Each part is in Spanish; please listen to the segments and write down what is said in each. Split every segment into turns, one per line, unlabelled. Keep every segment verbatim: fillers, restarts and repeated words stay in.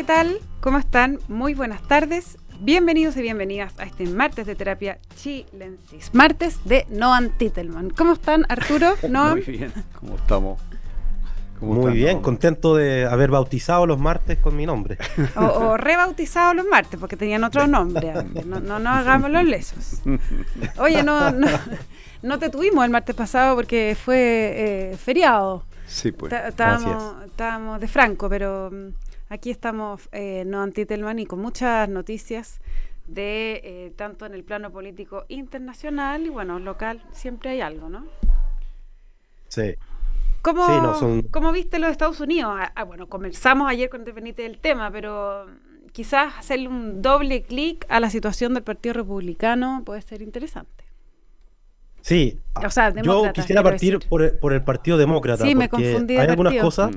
tal? ¿Cómo están? Muy buenas tardes. Bienvenidos y bienvenidas a este martes de terapia chilensis. Martes de Noam Titelman. ¿Cómo están, Arturo? Noam.
Muy bien, ¿cómo estamos?
¿Cómo Muy están, bien, Noam? Contento de haber bautizado los martes con mi nombre.
O, o rebautizado los martes, porque tenían otro nombre antes. No, no, no hagamos los lesos. Oye, no, no, no te tuvimos el martes pasado porque fue eh, feriado.
Sí, pues.
Estábamos, estábamos de franco, pero aquí estamos, eh, Noam Titelman, y con muchas noticias de eh, tanto en el plano político internacional y bueno, local, siempre hay algo, ¿no?
Sí.
¿Cómo,
sí, no, son...
¿Cómo viste los Estados Unidos? Ah, ah, bueno, conversamos ayer con Benítez del tema, pero quizás hacerle un doble clic a la situación del Partido Republicano puede ser interesante.
Sí,
o sea,
yo quisiera partir por el, por el Partido Demócrata.
Sí, me
porque
confundí de
hay
partido.
algunas cosas.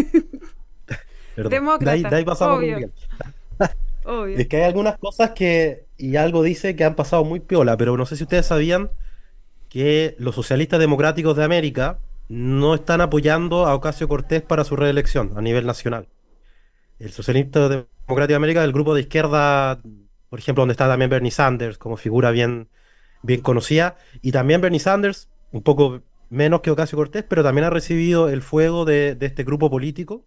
Perdón,
Demócrata,
de ahí, de ahí pasamos
obvio.
muy bien.
Obvio.
Es que hay algunas cosas que, y algo dice que han pasado muy piola, pero no sé si ustedes sabían que los socialistas democráticos de América no están apoyando a Ocasio-Cortez para su reelección a nivel nacional. El socialista democrático de América es el grupo de izquierda, por ejemplo, donde está también Bernie Sanders como figura bien, bien conocida, y también Bernie Sanders, un poco menos que Ocasio-Cortez, pero también ha recibido el fuego de, de este grupo político,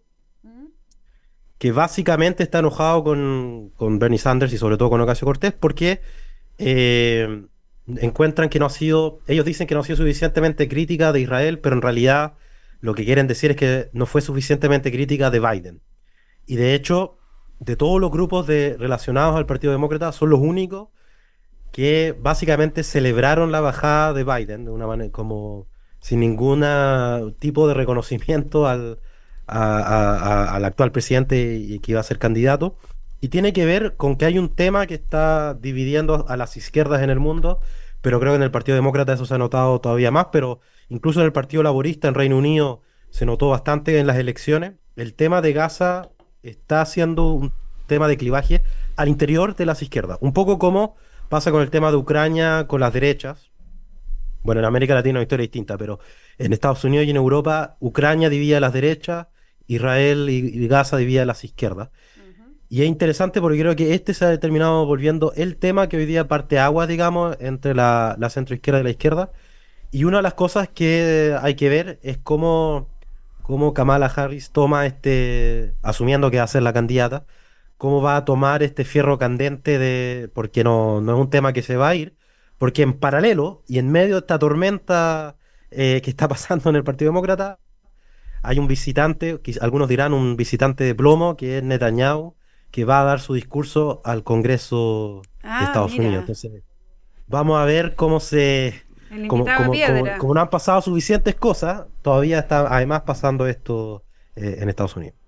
que básicamente está enojado con, con Bernie Sanders y sobre todo con Ocasio-Cortez porque eh, encuentran que no ha sido, ellos dicen que no ha sido suficientemente crítica de Israel, pero en realidad lo que quieren decir es que no fue suficientemente crítica de Biden. Y de hecho, de todos los grupos de, relacionados al Partido Demócrata, son los únicos que básicamente celebraron la bajada de Biden de una manera como sin ningún tipo de reconocimiento al A, a, al actual presidente y que iba a ser candidato, y tiene que ver con que hay un tema que está dividiendo a las izquierdas en el mundo, pero creo que en el Partido Demócrata eso se ha notado todavía más, pero incluso en el Partido Laborista en Reino Unido se notó bastante en las elecciones. El tema de Gaza está siendo un tema de clivaje al interior de las izquierdas, un poco como pasa con el tema de Ucrania con las derechas. Bueno, en América Latina es una historia distinta, pero en Estados Unidos y en Europa, Ucrania divide a las derechas, Israel y, y Gaza divide a las izquierdas. Uh-huh. Y es interesante porque creo que este se ha terminado volviendo el tema que hoy día parte agua, digamos, entre la, la centroizquierda y la izquierda. Y una de las cosas que hay que ver es cómo, cómo Kamala Harris toma este, asumiendo que va a ser la candidata, cómo va a tomar este fierro candente de, porque no, no es un tema que se va a ir, porque en paralelo y en medio de esta tormenta eh, que está pasando en el Partido Demócrata, hay un visitante, que algunos dirán un visitante de plomo, que es Netanyahu, que va a dar su discurso al Congreso ah, de Estados mira. Unidos. Entonces, vamos a ver cómo se... Como, como, como, como no han pasado suficientes cosas, todavía está además pasando esto eh, en Estados Unidos.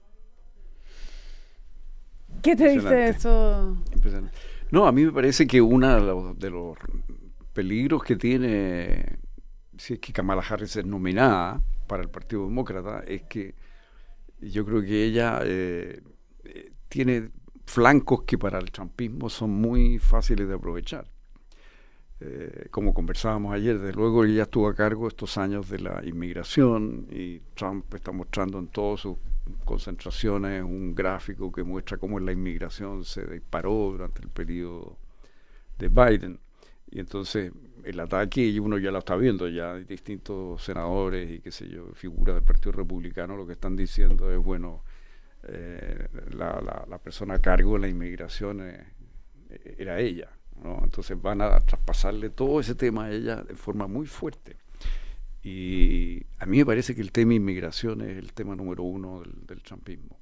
¿Qué te dice eso?
No, a mí me parece que uno de los, de los peligros que tiene, si es que Kamala Harris es nominada para el Partido Demócrata, es que yo creo que ella eh, eh, tiene flancos que para el trumpismo son muy fáciles de aprovechar. Eh, como conversábamos ayer, desde luego ella estuvo a cargo estos años de la inmigración y Trump está mostrando en todas sus concentraciones un gráfico que muestra cómo la inmigración se disparó durante el periodo de Biden. Y entonces el ataque, y uno ya lo está viendo, ya hay distintos senadores y qué sé yo, figuras del Partido Republicano, lo que están diciendo es, bueno, eh, la, la, la persona a cargo de la inmigración eh, era ella, ¿no? Entonces van a traspasarle todo ese tema a ella de forma muy fuerte. Y a mí me parece que el tema inmigración es el tema número uno del, del trumpismo.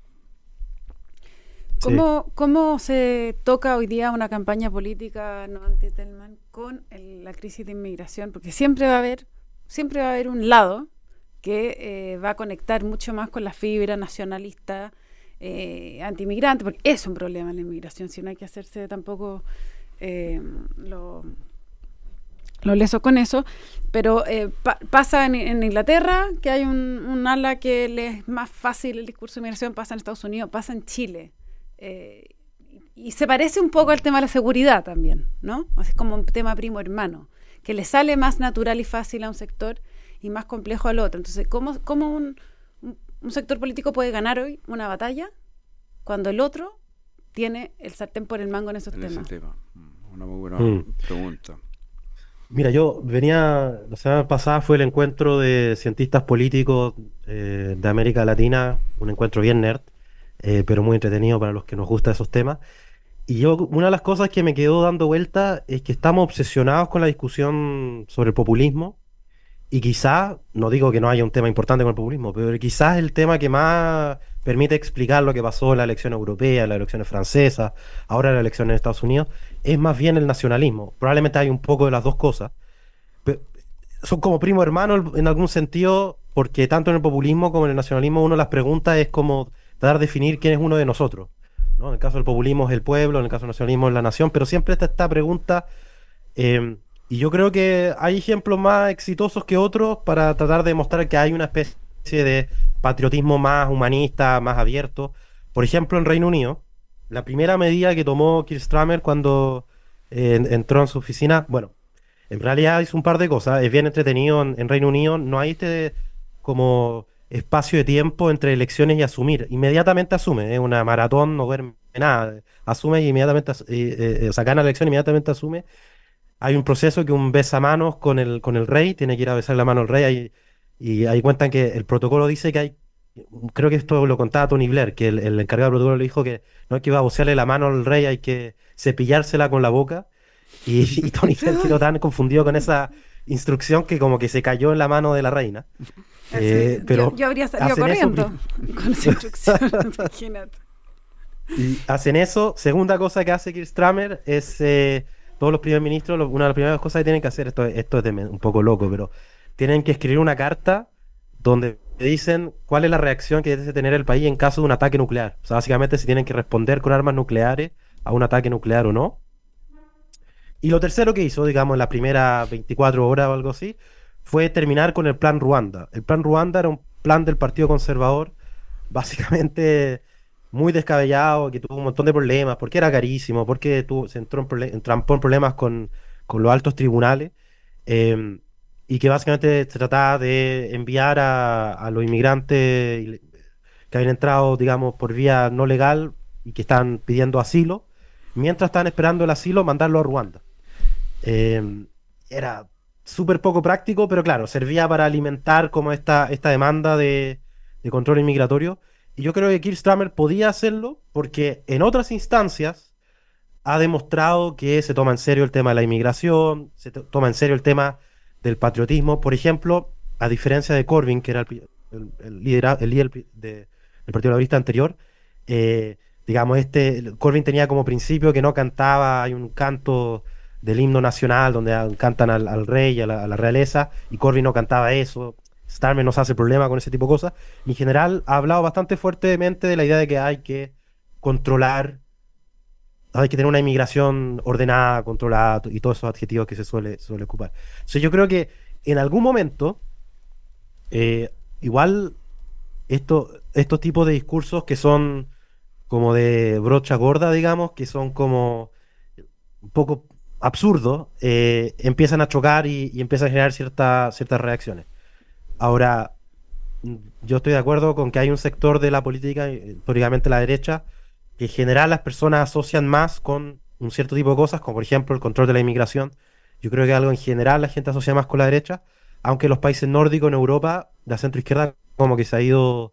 ¿Cómo, ¿Cómo se toca hoy día una campaña política, Noam Titelman, con el, la crisis de inmigración? Porque siempre va a haber, siempre va a haber un lado que eh, va a conectar mucho más con la fibra nacionalista, eh, anti-inmigrante, porque es un problema la inmigración, si no hay que hacerse tampoco eh, lo, lo leso con eso, pero eh, pa- pasa en, en Inglaterra, que hay un, un ala que le es más fácil el discurso de inmigración, pasa en Estados Unidos, pasa en Chile. Eh, y se parece un poco al tema de la seguridad también, ¿no? Es como un tema primo hermano, que le sale más natural y fácil a un sector y más complejo al otro. Entonces, ¿cómo, cómo un, un sector político puede ganar hoy una batalla cuando el otro tiene el sartén por el mango en esos
en
temas?
ese tema. Una muy buena
Mm.
pregunta.
Mira, yo venía, la semana pasada fue el encuentro de cientistas políticos eh, de América Latina, un encuentro bien nerd, eh, pero muy entretenido para los que nos gustan esos temas. Y yo, una de las cosas que me quedó dando vuelta es que estamos obsesionados con la discusión sobre el populismo. Y quizás, no digo que no haya un tema importante con el populismo, pero quizás el tema que más permite explicar lo que pasó en la elección europea, en las elecciones francesas, ahora en las elecciones en Estados Unidos, es más bien el nacionalismo. Probablemente hay un poco de las dos cosas. Pero son como primo hermano en algún sentido, porque tanto en el populismo como en el nacionalismo uno las preguntas es como tratar de definir quién es uno de nosotros, ¿no? En el caso del populismo es el pueblo, en el caso del nacionalismo es la nación, pero siempre está esta pregunta... Eh, Y yo creo que hay ejemplos más exitosos que otros para tratar de demostrar que hay una especie de patriotismo más humanista, más abierto. Por ejemplo, en Reino Unido, la primera medida que tomó Keir Starmer cuando eh, entró en su oficina, bueno, en realidad hizo un par de cosas. Es bien entretenido en, en Reino Unido. No hay este como espacio de tiempo entre elecciones y asumir. Inmediatamente asume. Es una maratón, no duerme nada. Asume y inmediatamente, eh, eh, o sea, gana la elección, inmediatamente asume. Hay un proceso que un besamanos con el, con el rey, tiene que ir a besar la mano al rey, ahí, y ahí cuentan que el protocolo dice que hay, creo que esto lo contaba Tony Blair, que el, el encargado del protocolo le dijo que no hay que babosearle la mano al rey, hay que cepillársela con la boca, y, y Tony Blair quedó tan confundido con esa instrucción que como que se cayó en la mano de la reina. Eh,
Sí,
pero
yo, yo habría salido
hacen eso,
corriendo con esa instrucción, imagínate.
y hacen eso. Segunda cosa que hace Keir Starmer es... Eh, todos los primeros ministros, lo- una de las primeras cosas que tienen que hacer, esto, esto es de me- un poco loco, pero tienen que escribir una carta donde dicen cuál es la reacción que debe tener el país en caso de un ataque nuclear. O sea, básicamente si tienen que responder con armas nucleares a un ataque nuclear o no. Y lo tercero que hizo, digamos, en las primeras veinticuatro horas o algo así, fue terminar con el plan Ruanda. El plan Ruanda era un plan del Partido Conservador, básicamente muy descabellado, que tuvo un montón de problemas, porque era carísimo, porque tuvo, se entró en prole- entrampó en problemas con, con los altos tribunales, eh, y que básicamente se trataba de enviar a, a los inmigrantes ile- que habían entrado, digamos, por vía no legal y que están pidiendo asilo, mientras están esperando el asilo, mandarlo a Ruanda. Eh, Era súper poco práctico, pero claro, servía para alimentar como esta, esta demanda de, de control inmigratorio. Y yo creo que Keir Starmer podía hacerlo porque en otras instancias ha demostrado que se toma en serio el tema de la inmigración, se to- toma en serio el tema del patriotismo. Por ejemplo, a diferencia de Corbyn, que era el, pi- el, el líder, el líder pi- de- del Partido Laborista anterior, eh, digamos, este el- Corbyn tenía como principio que no cantaba, hay un canto del himno nacional donde ah, cantan al, al rey, a la, a la realeza, y Corbyn no cantaba eso. Starmer no se hace problema con ese tipo de cosas. Y en general ha hablado bastante fuertemente de la idea de que hay que controlar, hay que tener una inmigración ordenada, controlada y todos esos adjetivos que se suele, suele ocupar. Entonces yo creo que en algún momento, eh, igual esto, estos tipos de discursos que son como de brocha gorda, digamos, que son como un poco absurdos, eh, empiezan a chocar y, y empiezan a generar cierta- ciertas reacciones. Ahora, mm, yo estoy de acuerdo con que hay un sector de la política, eh, históricamente la derecha, que en general las personas asocian más con un cierto tipo de cosas, como por ejemplo el control de la inmigración. Yo creo que algo en general la gente asocia más con la derecha, aunque en los países nórdicos en Europa, la centroizquierda como que se ha ido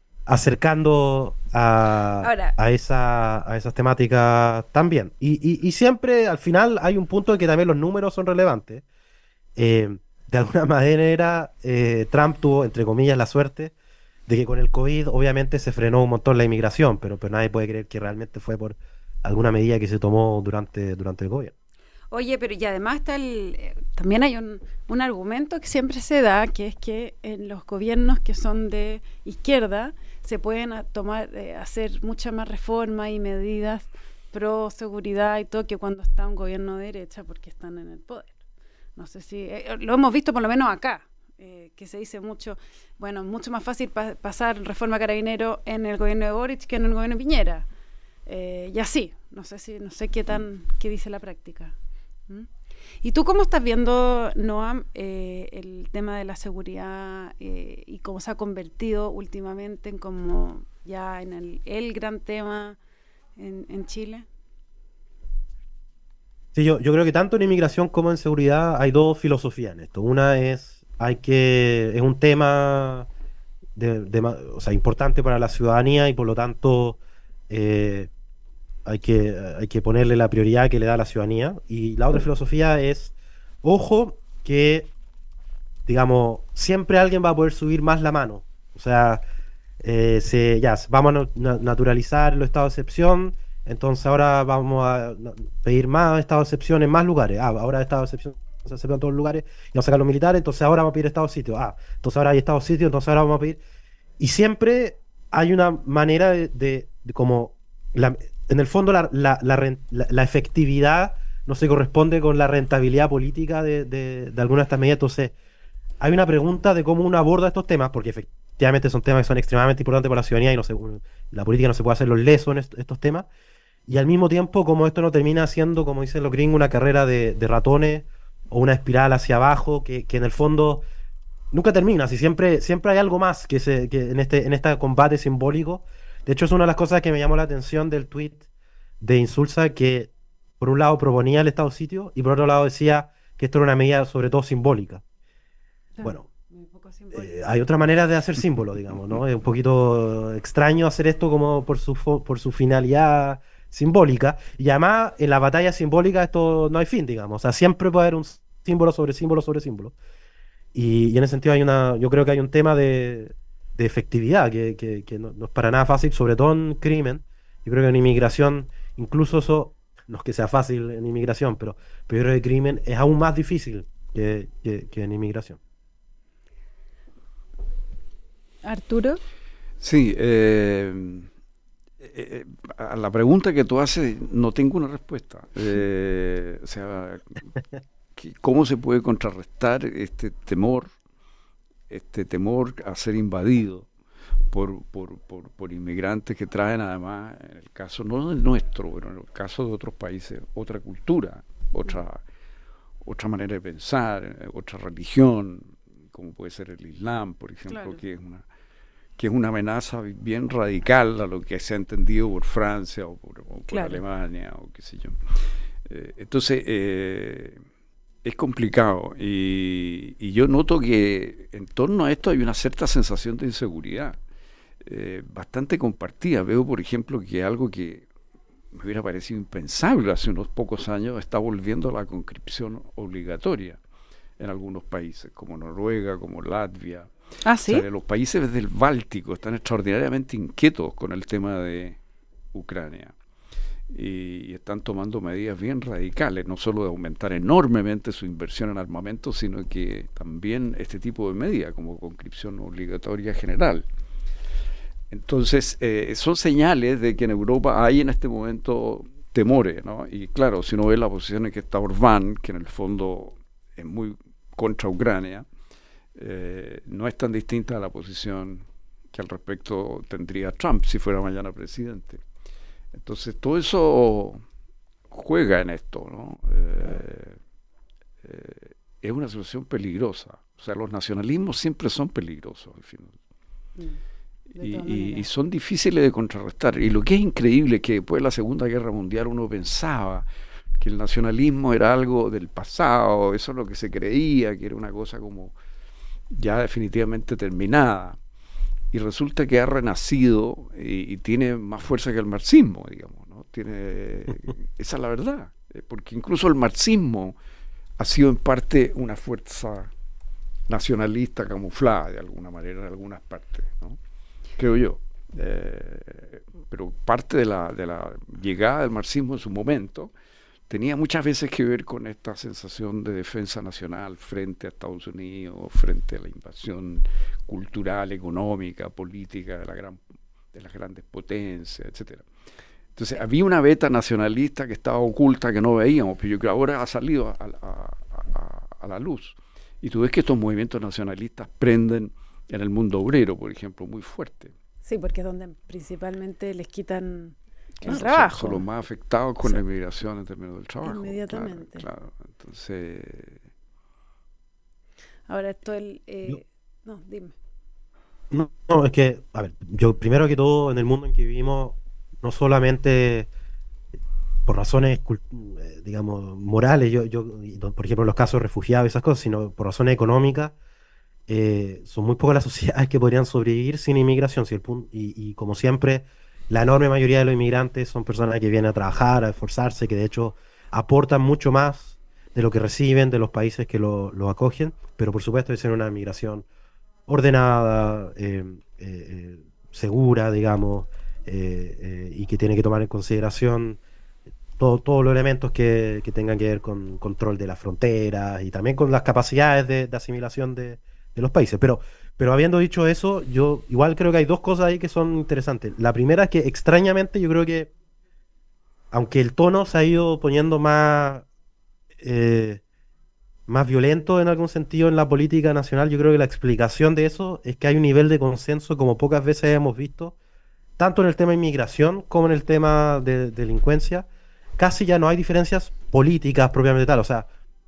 acercando a,
Ahora,
a, esa, a esas temáticas también. Y, y, y siempre al final hay un punto en que también los números son relevantes. Eh, de alguna manera, eh, Trump tuvo, entre comillas, la suerte de que con el COVID obviamente se frenó un montón la inmigración, pero, pero nadie puede creer que realmente fue por alguna medida que se tomó durante, durante el gobierno.
oye, pero y además está el, eh, también hay un, un argumento que siempre se da, que es que en los gobiernos que son de izquierda se pueden a- tomar, eh, hacer mucha más reforma y medidas pro seguridad y todo que cuando está un gobierno de derecha porque están en el poder. No sé si, eh, lo hemos visto por lo menos acá, eh, que se dice mucho, bueno, mucho más fácil pa- pasar reforma carabinero en el gobierno de Boric que en el gobierno de Piñera. Eh, y así, no sé si, no sé qué tan, qué dice la práctica. ¿Mm? ¿Y tú cómo estás viendo, Noam, eh, el tema de la seguridad eh, y cómo se ha convertido últimamente en como ya en el, el gran tema en, en Chile?
Sí, yo, yo creo que tanto en inmigración como en seguridad hay dos filosofías en esto. Una es, hay que, es un tema de, de ma- o sea, importante para la ciudadanía y por lo tanto eh, hay que, hay que ponerle la prioridad que le da a la ciudadanía. Y la otra filosofía es, ojo, que, digamos, siempre alguien va a poder subir más la mano. O sea, eh, se, ya, vamos a na- na- naturalizar los estados de excepción, entonces ahora vamos a na- pedir más estados de excepción en más lugares. Ah, ahora estado de excepción se aceptan en todos los lugares y vamos a sacar los militares, entonces ahora vamos a pedir estado de sitio. Ah, entonces ahora hay estado de sitio, entonces ahora vamos a pedir. Y siempre hay una manera de, de- de como, la- en el fondo la, la- la ren- la- la efectividad no se corresponde con la rentabilidad política de, de, de algunas de estas medidas. Entonces, hay una pregunta de cómo uno aborda estos temas, porque efectivamente son temas que son extremadamente importantes para la ciudadanía y no se, la política no se puede hacer los lesos en est- estos temas. Y al mismo tiempo, como esto no termina siendo, como dicen los gringos, una carrera de, de ratones o una espiral hacia abajo, que, que en el fondo nunca termina, si siempre, siempre hay algo más que, se, que en este, en este combate simbólico. De hecho, es una de las cosas que me llamó la atención del tweet de Insulza, que por un lado proponía el estado de sitio y por otro lado decía que esto era una medida sobre todo simbólica. Bueno,
Muy poco
eh,
simbólico.
hay otra manera de hacer símbolo, digamos, ¿no? Es un poquito extraño hacer esto como por su, fo- por su finalidad simbólica. Y además, en la batalla simbólica esto no hay fin, digamos. O sea, siempre puede haber un símbolo sobre símbolo sobre símbolo. Y, y en ese sentido hay una, yo creo que hay un tema de, de efectividad que, que- que no, no es para nada fácil, sobre todo en crimen. Yo creo que en inmigración, incluso eso, no es que sea fácil en inmigración, pero, pero yo creo que crimen es aún más difícil que, que- que en inmigración.
Arturo.
Sí, eh, eh, a la pregunta que tú haces no tengo una respuesta. Eh, o sea, que- ¿cómo se puede contrarrestar este temor, este temor a ser invadido por, por, por, por inmigrantes que traen además, en el caso no del nuestro, pero en el caso de otros países, otra cultura, otra, otra manera de pensar, eh, otra religión, como puede ser el Islam, por ejemplo,
Claro.
que es una que es una amenaza bien radical a lo que se ha entendido por Francia o por, o por
Claro.
Alemania o qué sé yo. Eh, entonces, eh, es complicado y, y yo noto que en torno a esto hay una cierta sensación de inseguridad eh, bastante compartida. Veo, por ejemplo, que algo que me hubiera parecido impensable hace unos pocos años está volviendo a la conscripción obligatoria en algunos países, como Noruega, como Latvia.
Ah, sí.
O sea, los países del Báltico están extraordinariamente inquietos con el tema de Ucrania y, y están tomando medidas bien radicales, no solo de aumentar enormemente su inversión en armamento, sino que también este tipo de medidas como conscripción obligatoria general. Entonces, eh, son señales de que en Europa hay en este momento temores, ¿no? Y claro, si uno ve la posición en que está Orbán, que en el fondo es muy contra Ucrania, Eh, no es tan distinta a la posición que al respecto tendría Trump si fuera mañana presidente. Entonces todo eso juega en esto, ¿no? Eh, eh, es una situación peligrosa. O sea, los nacionalismos siempre son peligrosos al final.
Mm, de
Y,
todas
y- y
maneras.
son difíciles de contrarrestar. Y lo que es increíble es que después de la Segunda Guerra Mundial uno pensaba que el nacionalismo era algo del pasado, eso es lo que se creía, que era una cosa como ya definitivamente terminada, y resulta que ha renacido y, y tiene más fuerza que el marxismo, digamos, ¿no? Tiene, esa es la verdad, eh, porque incluso el marxismo ha sido en parte una fuerza nacionalista camuflada de alguna manera en algunas partes, ¿no? Creo yo. Eh, pero parte de la, de la llegada del marxismo en su momento tenía muchas veces que ver con esta sensación de defensa nacional frente a Estados Unidos, frente a la invasión cultural, económica, política de, la gran, de las grandes potencias, etcétera. Entonces había una beta nacionalista que estaba oculta, que no veíamos, pero yo creo que ahora ha salido a, a, a, a la luz. Y tú ves que estos movimientos nacionalistas prenden en el mundo obrero, por ejemplo, muy fuerte.
Sí, porque es donde principalmente les quitan
Claro,
el trabajo.
Son, son los más afectados con
Sí.
la inmigración en términos del trabajo.
Inmediatamente.
Claro, claro. Entonces,
Ahora esto el... eh,
Yo-
no, dime.
No, no, es que, a ver, yo primero que todo, en el mundo en que vivimos, no solamente por razones, cult- eh, digamos, morales, yo, yo, y no- por ejemplo, en los casos de refugiados y esas cosas, sino por razones económicas, eh, son muy pocas las sociedades que podrían sobrevivir sin inmigración. Si el pun- y, y como siempre, la enorme mayoría de los inmigrantes son personas que vienen a trabajar, a esforzarse, que de hecho aportan mucho más de lo que reciben de los países que lo, lo acogen, pero por supuesto debe ser una migración ordenada, eh, eh, eh, segura, digamos, eh, eh, y que tiene que tomar en consideración todo- todos los elementos que, que tengan que ver con control de las fronteras y también con las capacidades de, de asimilación de, de los países. Pero, pero habiendo dicho eso, yo igual creo que hay dos cosas ahí que son interesantes. La primera es que extrañamente yo creo que, aunque el tono se ha ido poniendo más... eh, más violento en algún sentido en la política nacional, yo creo que la explicación de eso es que hay un nivel de consenso como pocas veces hemos visto, tanto en el tema de inmigración como en el tema de delincuencia. Casi ya no hay diferencias políticas propiamente tal. O sea,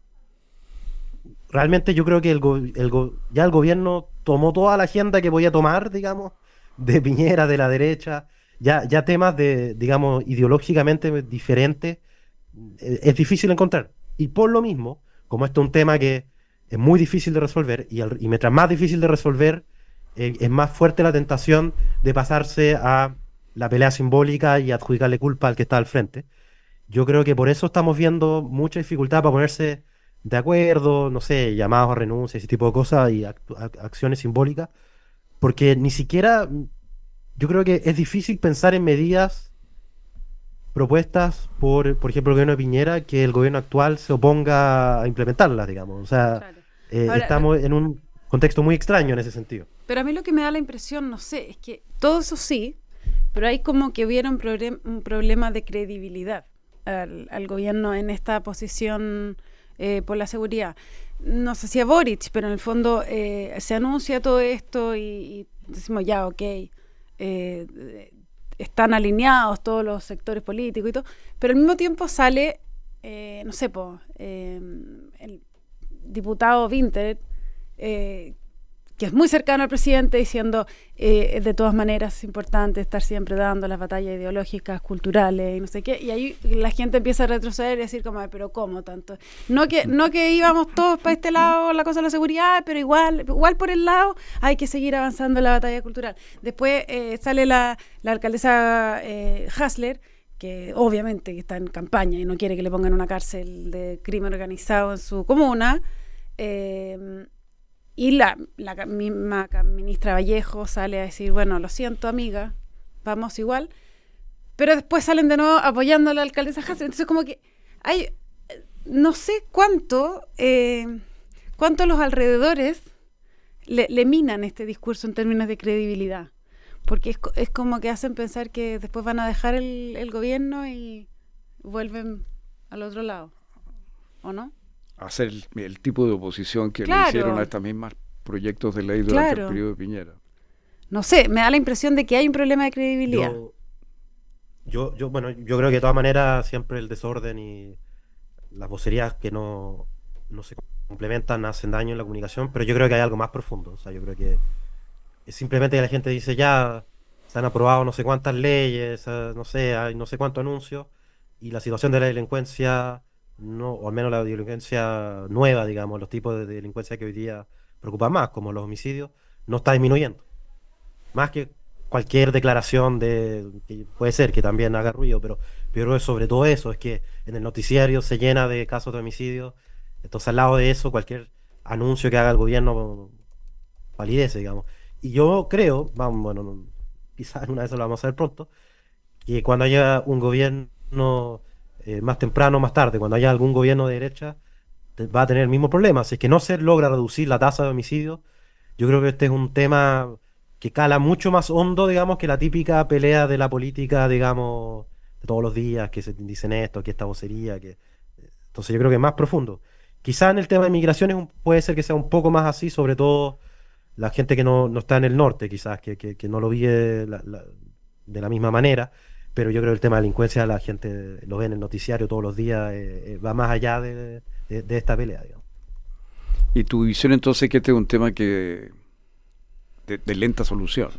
realmente yo creo que el, go- el go- ya el gobierno tomó toda la agenda que podía tomar, digamos, de Piñera, de la derecha, ya, ya temas de, digamos, ideológicamente diferentes, eh, es difícil encontrar. Y por lo mismo, como esto es un tema que es muy difícil de resolver, y, al- y mientras más difícil de resolver, eh, es más fuerte la tentación de pasarse a la pelea simbólica y adjudicarle culpa al que está al frente. Yo creo que por eso estamos viendo mucha dificultad para ponerse de acuerdo, no sé, llamados a renuncia, ese tipo de cosas y actu- ac- acciones simbólicas, porque ni siquiera, mm, yo creo que es difícil pensar en medidas propuestas por, por ejemplo, el gobierno de Piñera, que el gobierno actual se oponga a implementarlas, digamos. O sea,
Claro.
eh,
Ahora,
estamos en un contexto muy extraño en ese sentido.
Pero a mí lo que me da la impresión, no sé, es que todo eso sí, pero hay como que hubiera un, problem- un problema de credibilidad al, al gobierno en esta posición eh, por la seguridad. No sé si a Boric, pero en el fondo eh, se anuncia todo esto y, y decimos ya, ok, eh, están alineados todos los sectores políticos y todo, pero al mismo tiempo sale, eh, no sé, po, eh, el diputado Winter, eh, que es muy cercano al presidente, diciendo eh, de todas maneras es importante estar siempre dando las batallas ideológicas, culturales y no sé qué, y ahí la gente empieza a retroceder y decir como, "Ay, pero ¿cómo tanto? No que, no que íbamos todos para este lado, la cosa de la seguridad, pero igual, igual por el lado hay que seguir avanzando en la batalla cultural". Después eh, sale la, la alcaldesa eh, Hasler, que obviamente que está en campaña y no quiere que le pongan una cárcel de crimen organizado en su comuna, eh, y la, la ca- misma ca- ministra Vallejo sale a decir, bueno, lo siento amiga, vamos igual, pero después salen de nuevo apoyando a la alcaldesa Hasler. Entonces como que hay, eh, no sé cuánto, eh, cuánto los alrededores le, le minan este discurso en términos de credibilidad, porque es, co- es como que hacen pensar que después van a dejar el, el gobierno y vuelven al otro lado, ¿o no?
hacer el, el tipo de oposición que
Claro.
le hicieron a estos mismos proyectos de ley durante
Claro.
el periodo de Piñera.
No sé, me da la impresión de que hay un problema de credibilidad.
Yo, yo, yo, bueno, yo creo que de todas maneras siempre el desorden y las vocerías que no, no se complementan hacen daño en la comunicación, pero yo creo que hay algo más profundo. O sea, yo creo que es simplemente que la gente dice ya se han aprobado no sé cuántas leyes, eh, no sé, hay no sé cuántos anuncios, y la situación de la delincuencia, no, o al menos la delincuencia nueva, digamos, los tipos de delincuencia que hoy día preocupan más, como los homicidios, no está disminuyendo. Más que cualquier declaración de que puede ser que también haga ruido, pero, pero es sobre todo eso, es que en el noticiario se llena de casos de homicidios, entonces al lado de eso, cualquier anuncio que haga el gobierno validece, digamos. Y yo creo, vamos, bueno, no- quizás una vez lo vamos a ver pronto, que cuando haya un gobierno eh, más temprano o más tarde, cuando haya algún gobierno de derecha, te- va a tener el mismo problema. Si es que no se logra reducir la tasa de homicidios, yo creo que este es un tema que cala mucho más hondo, digamos, que la típica pelea de la política, digamos, de todos los días, que se dicen esto, que esta vocería, que... Entonces yo creo que es más profundo. Quizá en el tema de migraciones un- puede ser que sea un poco más así, sobre todo la gente que no, no está en el norte, quizás, que, que, que no lo vive la- la- de la misma manera. pero yo creo que el tema de la delincuencia la gente lo ve en el noticiario todos los días, eh, eh, va más allá de, de, de esta pelea, digamos.
Y tu visión entonces es que este es un tema que de, de lenta solución.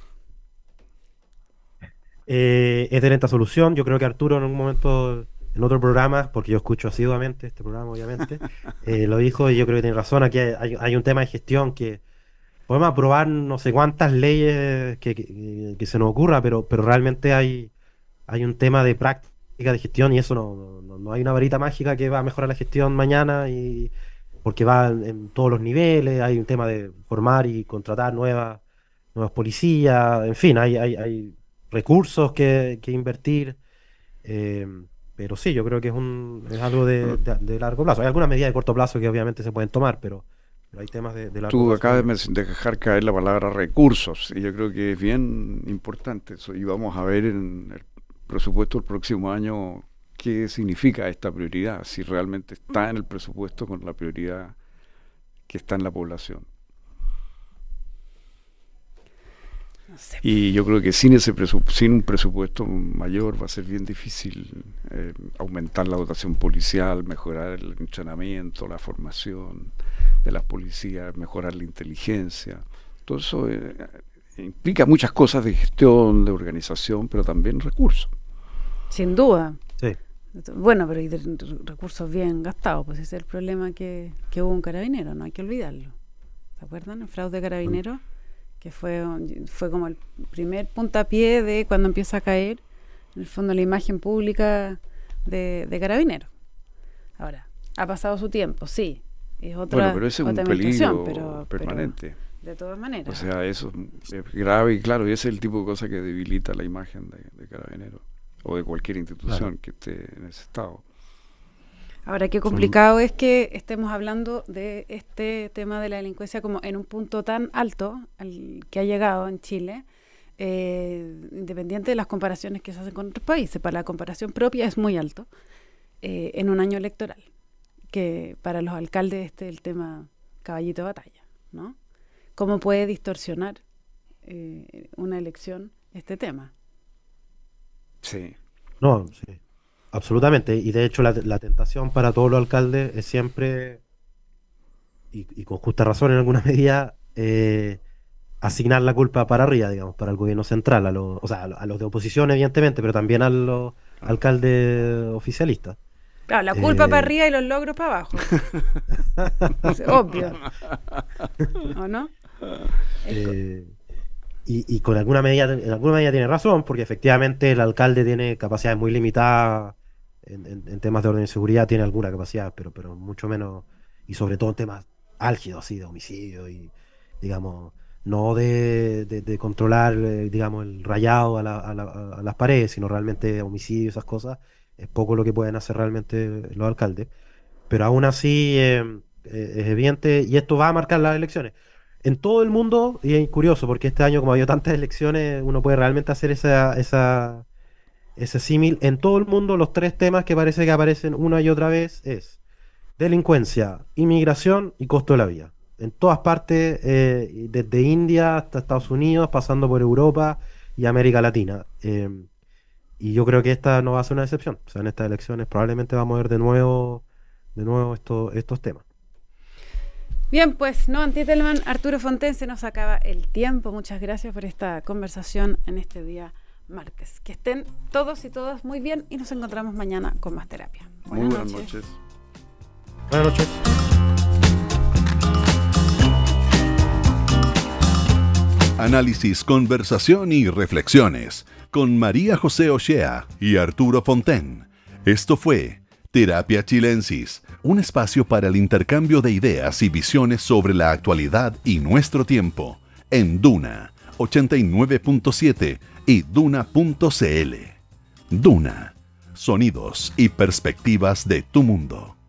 Eh, es de lenta solución. Yo creo que Arturo en algún momento, en otro programa, porque yo escucho asiduamente este programa, obviamente, eh, lo dijo y yo creo que tiene razón. Aquí hay, hay un tema de gestión que podemos aprobar no sé cuántas leyes que, que, que se nos ocurra, pero, pero realmente hay, hay un tema de práctica de gestión y eso no, no, no hay una varita mágica que va a mejorar la gestión mañana y porque va en, en todos los niveles. Hay un tema de formar y contratar nuevas, nuevas policías, en fin, hay, hay, hay recursos que, que invertir, eh, pero sí, yo creo que es un es algo de, de, de largo plazo. Hay algunas medidas de corto plazo que obviamente se pueden tomar, pero, pero hay temas de, de largo
Tú
plazo.
Tú acabas de dejar caer la palabra recursos, y yo creo que es bien importante eso, y vamos a ver en el presupuesto del próximo año qué significa esta prioridad, si realmente está en el presupuesto con la prioridad que está en la población.
No sé.
Y yo creo que sin ese presup- sin un presupuesto mayor va a ser bien difícil eh, aumentar la dotación policial, mejorar el entrenamiento, la formación de las policías, mejorar la inteligencia. Todo eso eh, implica muchas cosas de gestión, de organización, pero también recursos.
Sin duda.
Sí.
Bueno, pero hay de- de- recursos bien gastados, pues ese es el problema que, que hubo un carabinero, no hay que olvidarlo. ¿Se acuerdan? El fraude de carabineros, que fue, fue como el primer puntapié de cuando empieza a caer, en el fondo, la imagen pública de, de carabineros. Ahora, ha pasado su tiempo, sí, es otra,
Bueno, pero ese es un
otra
peligro
administración, pero,
permanente.
pero de todas maneras.
O sea, eso es es grave y claro, y ese es el tipo de cosa que debilita la imagen de, de Carabineros o de cualquier institución
Claro.
que esté en ese estado.
Ahora, qué complicado es que estemos hablando de este tema de la delincuencia como en un punto tan alto al que ha llegado en Chile, eh, independiente de las comparaciones que se hacen con otros países. Para la comparación propia es muy alto eh, en un año electoral, que para los alcaldes este es el tema caballito de batalla, ¿no? ¿Cómo puede distorsionar eh, una elección este tema?
Sí.
No, sí, absolutamente. Y de hecho la, la tentación para todos los alcaldes es siempre, y, y con justa razón en alguna medida, eh, asignar la culpa para arriba, digamos, para el gobierno central, a los, o sea, a los, a los de oposición evidentemente, pero también a los alcaldes oficialistas.
Claro, la culpa
Eh,
para arriba y los logros para abajo. Es obvio. ¿O no?
Eh, y, y con alguna medida, en alguna medida tiene razón, porque efectivamente el alcalde tiene capacidades muy limitadas en, en- en temas de orden y seguridad, tiene alguna capacidad, pero, pero mucho menos, y sobre todo en temas álgidos, así, de homicidio y, digamos, no de, de- de controlar, eh, digamos, el rayado a, la- a la- a las paredes, sino realmente homicidio y esas cosas, es poco lo que pueden hacer realmente los alcaldes. Pero aún así eh, eh, es evidente, y esto va a marcar las elecciones. En todo el mundo, y es curioso, porque este año, como ha habido tantas elecciones, uno puede realmente hacer esa, esa, ese símil. En todo el mundo, los tres temas que parece que aparecen una y otra vez es delincuencia, inmigración y costo de la vida. En todas partes, eh, desde India hasta Estados Unidos, pasando por Europa y América Latina. Eh, y yo creo que esta no va a ser una excepción. O sea, en estas elecciones probablemente vamos a ver de nuevo, de nuevo estos, estos temas.
Bien, pues no, Antitelman, Arturo Fonten, se nos acaba el tiempo. Muchas gracias por esta conversación en este día martes. Que estén todos y todas muy bien y nos encontramos mañana con más terapia.
Muy buenas noches.
Buenas noches.
Análisis, conversación y reflexiones con María José Ochea y Arturo Fonten. Esto fue Terapia Chilensis, un espacio para el intercambio de ideas y visiones sobre la actualidad y nuestro tiempo, en Duna ochenta y nueve punto siete y Duna punto c l. Duna, sonidos y perspectivas de tu mundo.